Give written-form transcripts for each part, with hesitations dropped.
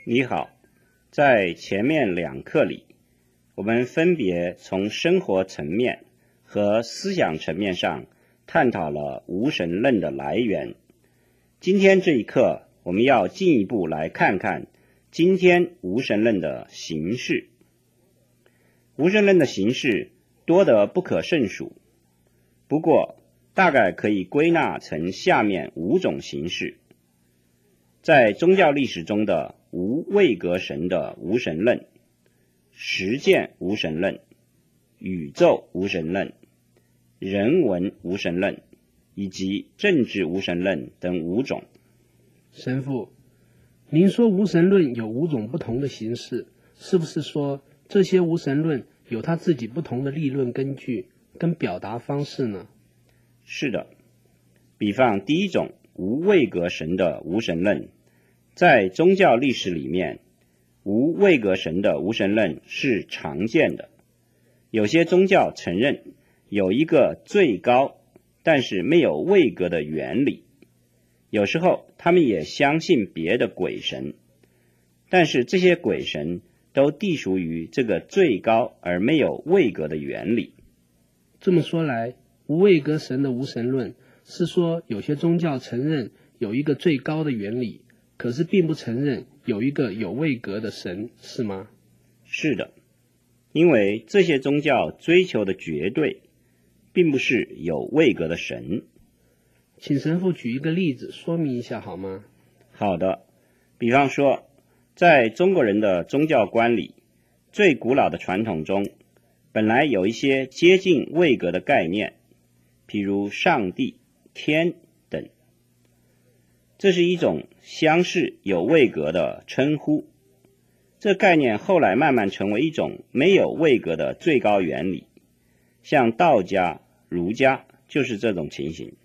你好，在前面2课里，我们分别从生活层面和思想层面上探讨了无神论的来源。今天这一课，我们要进一步来看看今天无神论的形式。无神论的形式多得不可胜数，不过大概可以归纳成下面5种形式。在宗教历史中的无位格神的无神论、实践无神论、宇宙无神论、人文无神论以及政治无神论等5种。 神父，您说无神论有5种不同的形式，是不是说这些无神论有他自己不同的立论根据跟表达方式呢？ 是的，比方第一种无位格神的无神论，在宗教历史里面，无位格神的无神论是常见的。有些宗教承认有一个最高但是没有位格的原理，有时候他们也相信别的鬼神，但是这些鬼神都隶属于这个最高而没有位格的原理。 这么说来，无位格神的无神论是说有些宗教承认有一个最高的原理，可是并不承认有一个有位格的神，是吗？ 是的，因为这些宗教追求的绝对并不是有位格的神。 请神父举一个例子说明一下好吗？ 好的，比方说在中国人的宗教观里，最古老的传统中本来有一些接近位格的概念，譬如上帝、天等，这是一种相似有位格的称呼。这概念后来慢慢成为一种没有位格的最高原理，像道家、儒家就是这种情形。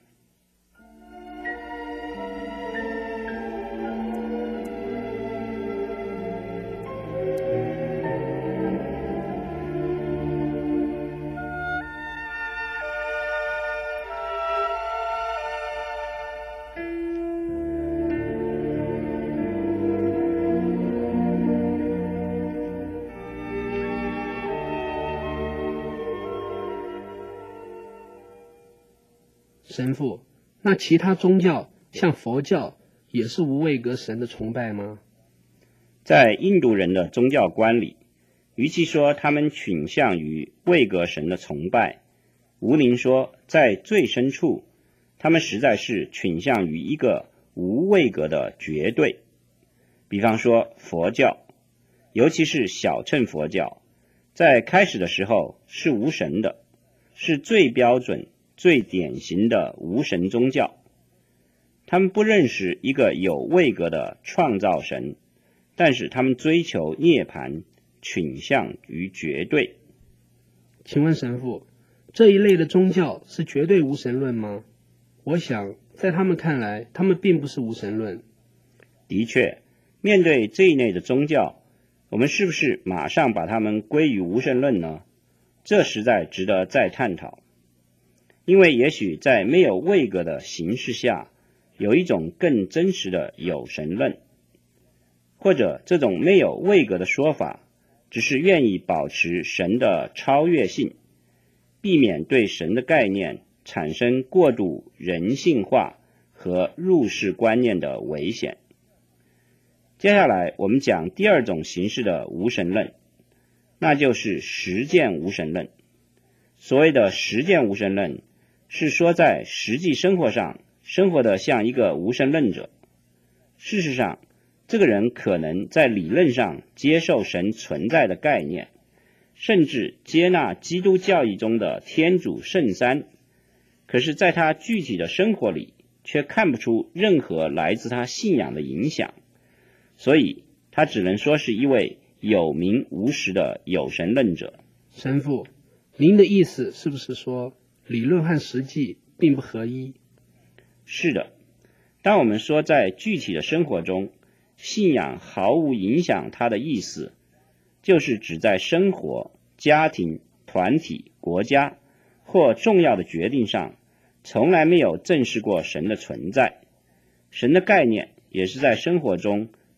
神父，那其他宗教像佛教也是无位格神的崇拜吗？ 在印度人的宗教观里，与其说他们倾向于位格神的崇拜，无宁说在最深处他们实在是倾向于一个无位格的绝对。比方说佛教，尤其是小乘佛教，在开始的时候是无神的，是最标准最典型的无神宗教。他们不认识一个有位格的创造神，但是他们追求涅槃，倾向于绝对。 请问神父，这一类的宗教是绝对无神论吗？我想在他们看来，他们并不是无神论。 的确，面对这一类的宗教，我们是不是马上把他们归于无神论呢？这实在值得再探讨。因为也许在没有位格的形式下，有一种更真实的有神论，或者这种没有位格的说法只是愿意保持神的超越性，避免对神的概念产生过度人性化和入世观念的危险。接下来我们讲第2种形式的无神论，那就是实践无神论。所谓的实践无神论是说在实际生活上生活得像一个无神论者。事实上，这个人可能在理论上接受神存在的概念，甚至接纳基督教义中的天主圣三，可是在他具体的生活里却看不出任何来自他信仰的影响，所以他只能说是一位有名无实的有神论者。 神父，您的意思是不是说理论和实际并不合一？ 是的，当我们说在具体的生活中信仰毫无影响他的意思，就是指在生活、家庭、团体、国家或重要的决定上从来没有正视过神的存在，神的概念也是在生活中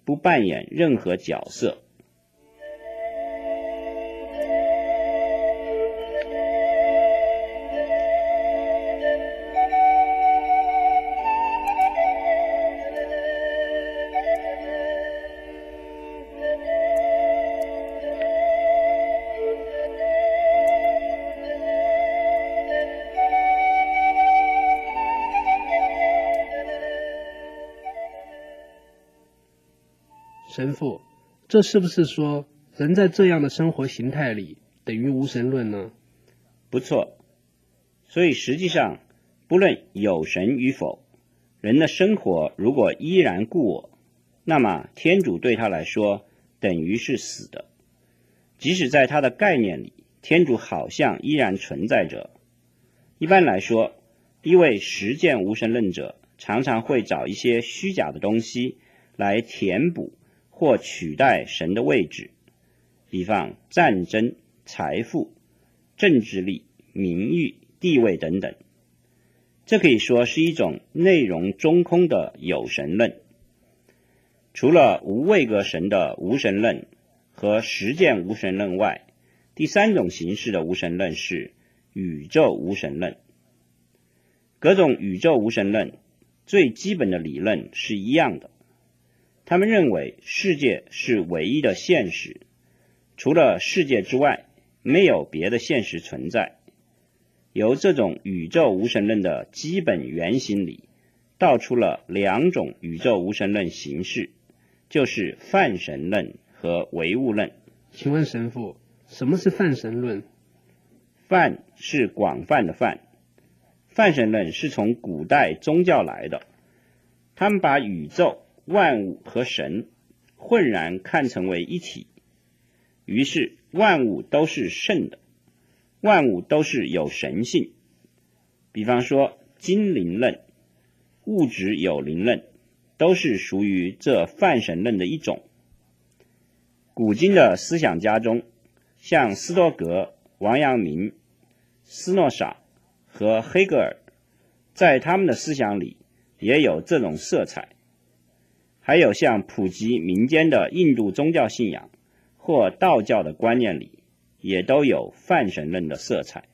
不扮演任何角色。 神父，这是不是说人在这样的生活形态里等于无神论呢？ 不错，所以实际上不论有神与否，人的生活如果依然故我，那么天主对他来说等于是死的。即使在他的概念里，天主好像依然存在着。一般来说，一位实践无神论者常常会找一些虚假的东西来填补或取代神的位置，比方战争、财富、政治力、名誉、地位等等。这可以说是一种内容中空的有神论。除了无位格神的无神论和实践无神论外，第三种形式的无神论是宇宙无神论。各种宇宙无神论最基本的理论是一样的，他们认为世界是唯一的现实，除了世界之外，没有别的现实存在。由这种宇宙无神论的基本原型里，道出了两种宇宙无神论形式，就是泛神论和唯物论。 请问神父，什么是泛神论？ 泛是广泛的泛，泛神论是从古代宗教来的，他们把宇宙、万物和神混然看成为一体，于是万物都是圣的，万物都是有神性。比方说精灵论、物质有灵论都是属于这泛神论的一种。古今的思想家中，像斯多格、王阳明、斯诺莎和黑格尔，在他们的思想里也有这种色彩。还有像普及民间的印度宗教信仰或道教的观念里，也都有泛神论的色彩。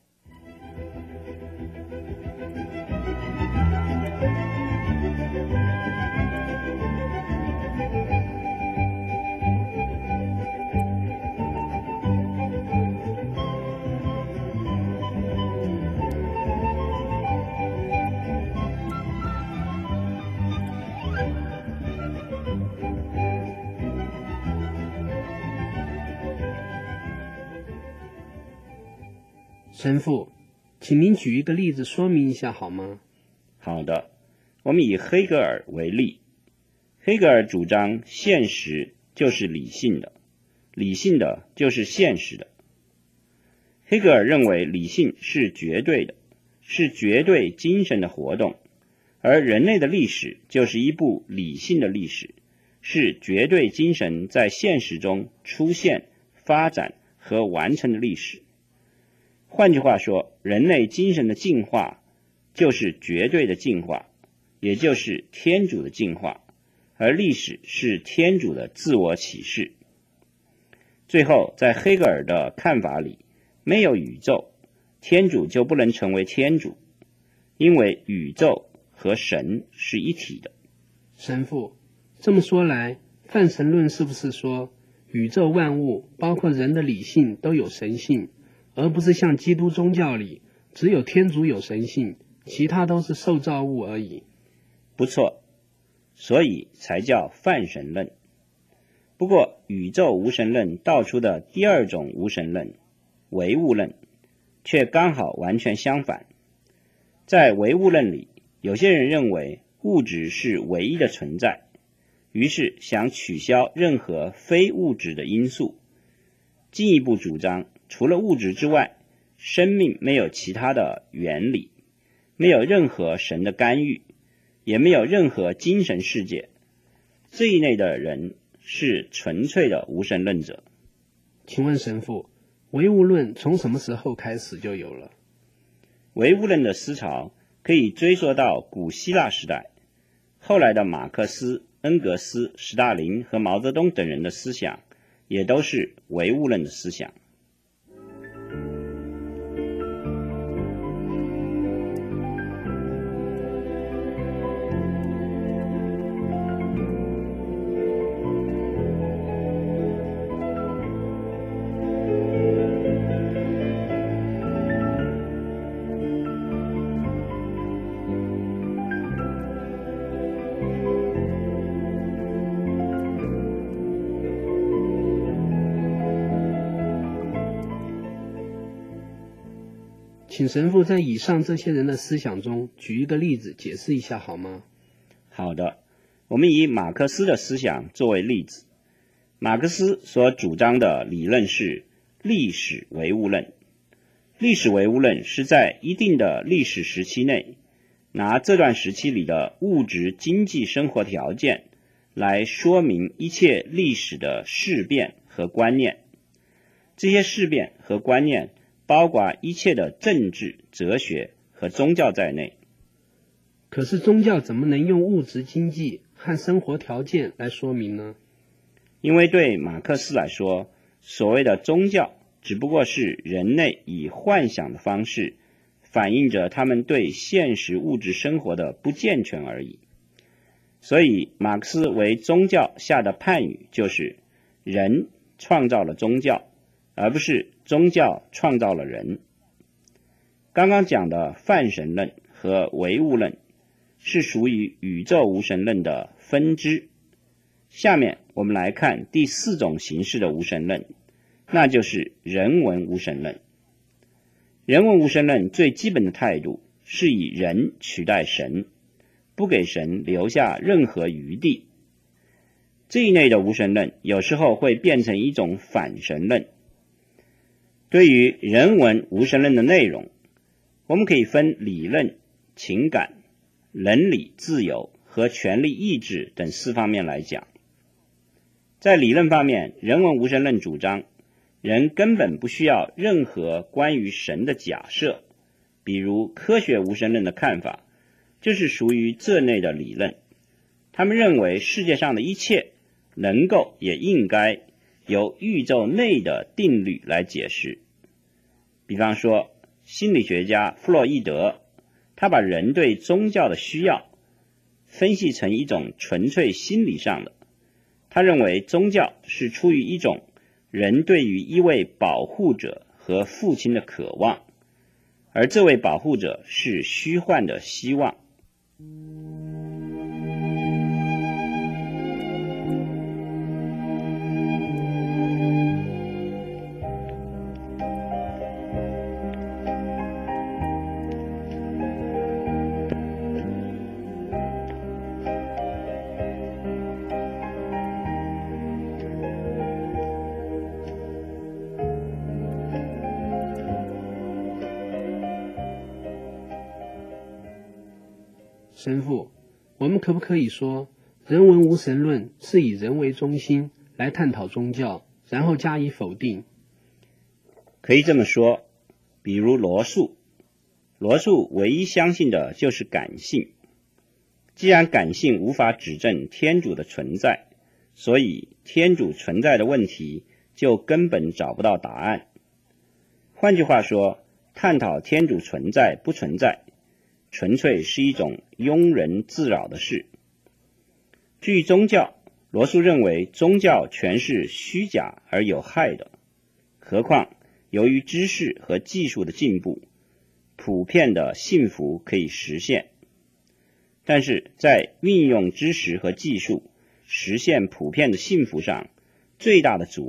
神父，请您举一个例子说明一下好吗？ 好的，我们以黑格尔为例。黑格尔主张现实就是理性的，理性的就是现实的。黑格尔认为理性是绝对的，是绝对精神的活动，而人类的历史就是一部理性的历史，是绝对精神在现实中出现、发展和完成的历史。换句话说，人类精神的进化就是绝对的进化，也就是天主的进化，而历史是天主的自我启示。最后，在黑格尔的看法里，没有宇宙，天主就不能成为天主，因为宇宙和神是一体的。 神父，这么说来，泛神论是不是说宇宙万物，包括人的理性都有神性，而不是像基督宗教里只有天主有神性，其他都是受造物而已？ 不错，所以才叫泛神论。不过宇宙无神论道出的第二种无神论，唯物论，却刚好完全相反。在唯物论里，有些人认为物质是唯一的存在，于是想取消任何非物质的因素，进一步主张除了物质之外，生命没有其他的原理，没有任何神的干预，也没有任何精神世界。这一类的人是纯粹的无神论者。 请问神父，唯物论从什么时候开始就有了？ 唯物论的思潮可以追溯到古希腊时代，后来的马克思、 恩格斯、斯大林和毛泽东等人的思想也都是唯物论的思想。 请神父在以上这些人的思想中举一个例子解释一下好吗？ 好的，我们以马克思的思想作为例子。马克思所主张的理论是历史唯物论。历史唯物论是在一定的历史时期内，拿这段时期里的物质经济生活条件来说明一切历史的事变和观念。这些事变和观念包括一切的政治、哲学和宗教在内。 可是宗教怎么能用物质经济和生活条件来说明呢？ 因为对马克思来说，所谓的宗教只不过是人类以幻想的方式反映着他们对现实物质生活的不健全而已。所以马克思为宗教下的判语就是人创造了宗教，而不是宗教创造了人。刚刚讲的泛神论和唯物论是属于宇宙无神论的分支。下面我们来看第四种形式的无神论，那就是人文无神论。人文无神论最基本的态度是以人取代神，不给神留下任何余地。这一类的无神论有时候会变成一种反神论。对于人文无神论的内容，我们可以分理论、情感、伦理、自由和权利意志等4方面来讲。在理论方面，人文无神论主张人根本不需要任何关于神的假设，比如科学无神论的看法就是属于这类的理论。他们认为世界上的一切能够也应该由宇宙内的定律来解释。比方说心理学家弗洛伊德，他把人对宗教的需要分析成一种纯粹心理上的。他认为宗教是出于一种人对于一位保护者和父亲的渴望，而这位保护者是虚幻的希望。 神父，我们可不可以说人文无神论是以人为中心来探讨宗教，然后加以否定？ 可以这么说，比如罗素唯一相信的就是感性。既然感性无法指证天主的存在，所以天主存在的问题就根本找不到答案。换句话说，探讨天主存在不存在纯粹是一种庸人自扰的事。至于宗教，罗素认为宗教全是虚假而有害的，何况由于知识和技术的进步，普遍的幸福可以实现。但是在运用知识和技术实现普遍的幸福上，最大的阻